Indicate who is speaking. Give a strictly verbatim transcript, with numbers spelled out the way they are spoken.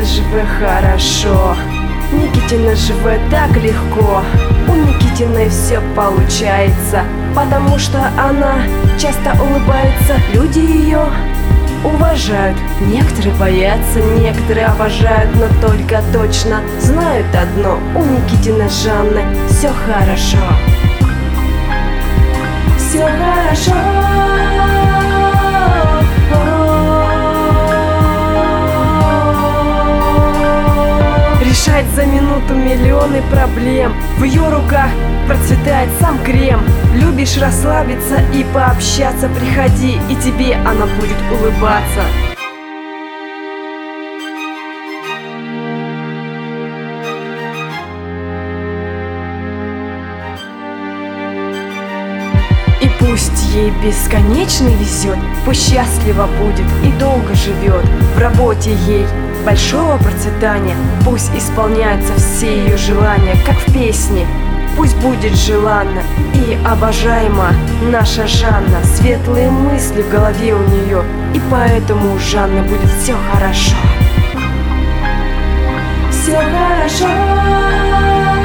Speaker 1: живе хорошо, Никитина живе так легко. У Никитиной все получается, потому что она часто улыбается. Люди ее уважают, некоторые боятся, некоторые обожают, но только точно знают одно: у Никитиной Жанны все хорошо. Все хорошо. Решать за минуту миллионы проблем. В ее руках процветает сам крем. Любишь расслабиться и пообщаться, приходи, и тебе она будет улыбаться. И пусть ей бесконечно везет, пусть счастлива будет и долго живет. В работе ей большого процветания, пусть исполняются все ее желания, как в песне. Пусть будет желанна и обожаема наша Жанна. Светлые мысли в голове у нее, и поэтому у Жанны будет все хорошо. Все хорошо.